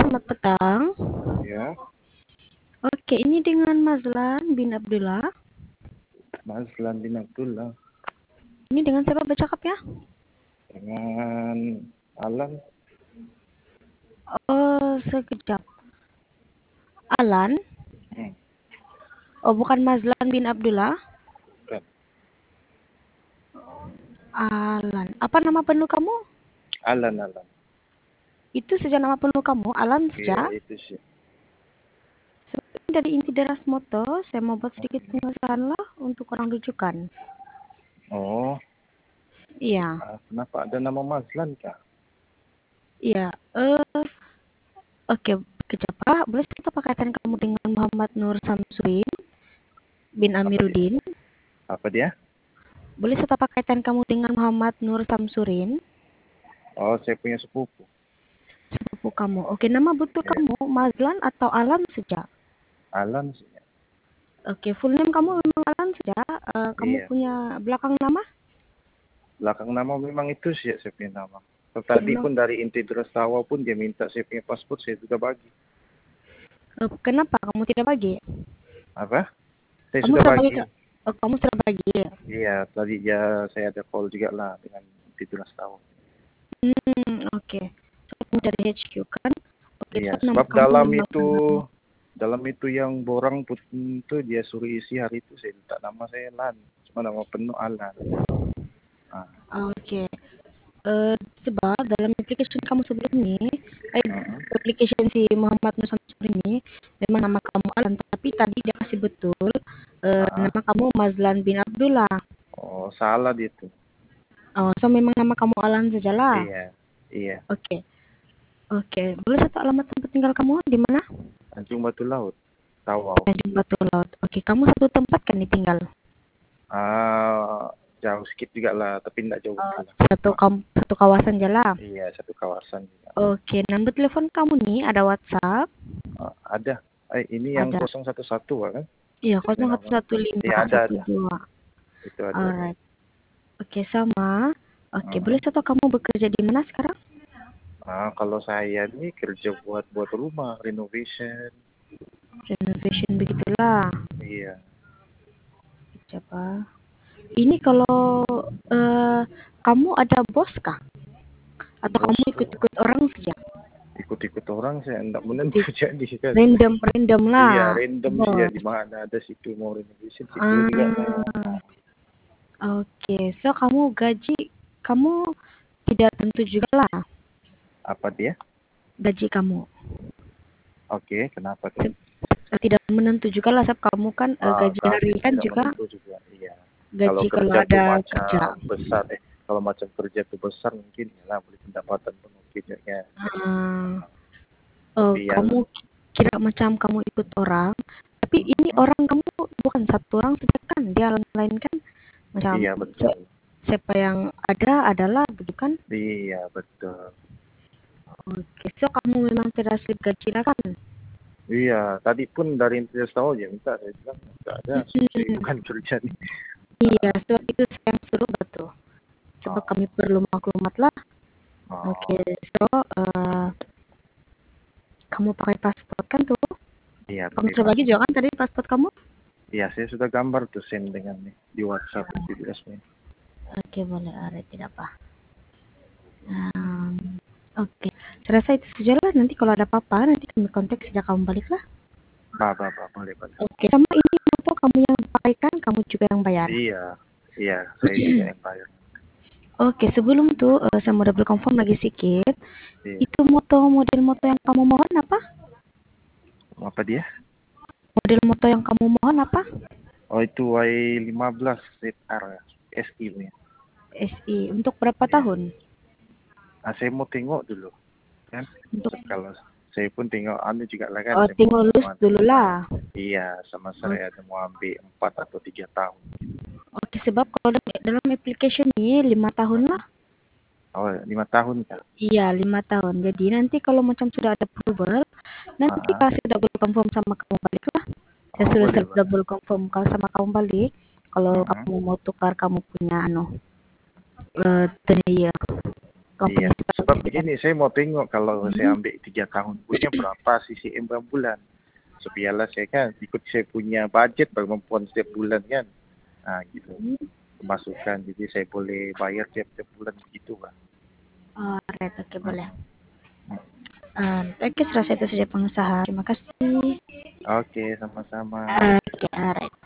selamat petang. Ya, Oke, ini dengan Mazlan bin Abdullah. Mazlan bin Abdullah Ini dengan siapa bercakap ya? dengan Alan. Oh, sekejap. Alan? Hmm, Oh, bukan Mazlan bin Abdullah. bukan. Alan. Apa nama penuh kamu? Alan. Itu saja nama penuh kamu, Alan Iya, saja. itu sih. Seperti dari inti deras moto, saya mau buat sedikit pengesahan lah untuk orang rujukan. Oh, Iya, kenapa ada nama Mazlan kah? iya. Oke, sekejap Pak. Boleh kita pakaikan kamu dengan Muhammad Nur Samsuin bin Apa dia? Amiruddin? Apa dia? Boleh saya pakaikan kamu dengan Muhammad Nur Samsurin? Oh, saya punya sepupu. Sepupu kamu. Oke, nama betul Ya, kamu Mazlan atau Alan saja? Alan sih. Oke, full name kamu memang Alan saja. Kamu Iya, punya belakang nama? belakang nama memang itu sih saya punya nama. Tadi Memang. pun dari inti Tawa pun dia minta saya punya paspor, saya sudah bagi. Kenapa kamu tidak bagi? Apa? Saya Kamu sudah sudah bagi? bagi. Kamu sudah bagi. Iya, tadi saya ada call juga lah dengan inti Tawa. Oke. So, kamu dari HQ kan? Oke, Iya, so nama sebab kamu memang dalam itu yang borang itu dia suruh isi hari itu saya minta nama saya Lan, cuma nama penuh Alan. Ah, Oke. Sebab dalam application kamu sebelum ini, application si Muhammad Nur Samsuri ini, memang nama kamu Alan, tapi tadi dia kasih betul nama kamu Mazlan bin Abdullah. Oh, salah dia tuh. Oh, so memang nama kamu Alan saja lah. Iya, iya. Oke. Oke. Boleh satu alamat tempat tinggal kamu di mana? Tanjung Batu Laut, Tawau. Tanjung Batu Laut. Oke, kamu satu tempat kan ditinggal? Jauh sedikit juga lah, tapi tidak jauh betul lah. Satu kawasan aja lah. Iya, satu kawasan juga. Oke, nomor telepon kamu nih ada WhatsApp? Ada. Ini yang Ada. 011 kan? Iya, 0115 Iya, ada. 12. Itu ada. Alright. Oke, sama. Oke, Uh-huh. boleh tahu kamu bekerja di mana sekarang? Kalau saya ini kerja buat rumah, renovation. Renovation begitulah. Iya. Siapa? Ini kalau kamu ada bos kah? Atau kamu ikut-ikut orang saja? Ikut-ikut orang saya enggak menentu jadi kan. Random lah. Iya, random sih ya, di mana ada situ mau renovation situ juga. Oke, so kamu gaji kamu tidak tentu juga lah. Apa dia? Gaji kamu. Oke, kenapa tuh? Tidak menentu juga lah, sebab kamu kan gaji hari kan juga. Iya. Gaji kalau kerja tuh ada macam kerja. besar kalau macam kerja tuh besar mungkin ya lah boleh pendapatan tuh mungkin ya. Kamu kira macam kamu ikut orang, tapi ini orang kamu bukan satu orang saja kan, dia lain kan macam. Iya, betul. Siapa yang ada adalah begitu kan? Iya, betul. Oke, so kamu memang tidak slip gaji lah kan? Iya, tadi pun dari Intidas tahu aja minta, saya bilang nggak ada, saya bukan kerja nih. Iya, sebab itu saya suruh betul. Sebab kami perlu maklumat lah. Oke, so kamu pakai paspor kan tuh? Iya. Kamu sudah bagi juga kan tadi paspor kamu? Iya, saya sudah gambar tuh send dengan nih di WhatsApp videonya. Oke, boleh, tidak apa. Oke, saya rasa itu saja lah. Nanti kalau ada apa-apa, nanti kami kontak sejak kamu balik lah. Boleh. Oke, sama ini motor kamu yang pakaikan, kamu juga yang bayar. Iya, saya juga yang bayar. Oke, sebelum itu saya mau double confirm lagi sedikit. Iya. Itu model moto yang kamu mohon apa? Apa dia? Model moto yang kamu mohon apa? Oh, itu Y15 ZR SI nya. SI. Untuk berapa tahun? Saya mau tengok dulu kan. Kalau saya pun tengok juga lah kan. Tengok lulus dulu lah. Iya, sama saya ada mau ambil 4 atau 3 tahun. Oke, sebab kalau dalam application ini 5 tahun lah. Oh, 5 tahun kan? Iya, 5 tahun. Jadi nanti kalau macam sudah ada approval, nanti kasih double confirm sama kamu balik lah. Saya sudah double confirm sama kamu balik. Kalau kamu mau tukar kamu punya 10 year. Iya, company seperti sebab itu. begini, saya mau tengok kalau saya ambil 3 tahun punya berapa CCM per bulan. So, biarlah saya kan ikut saya punya budget kemampuan setiap bulan kan. Gitu. Pemasukan, jadi saya boleh bayar tiap-tiap bulan begitu, Pak. Alright, oke, boleh. Hmm. Oke, serasa itu saja pengusaha. Terima kasih. Oke, sama-sama. Oke, alright.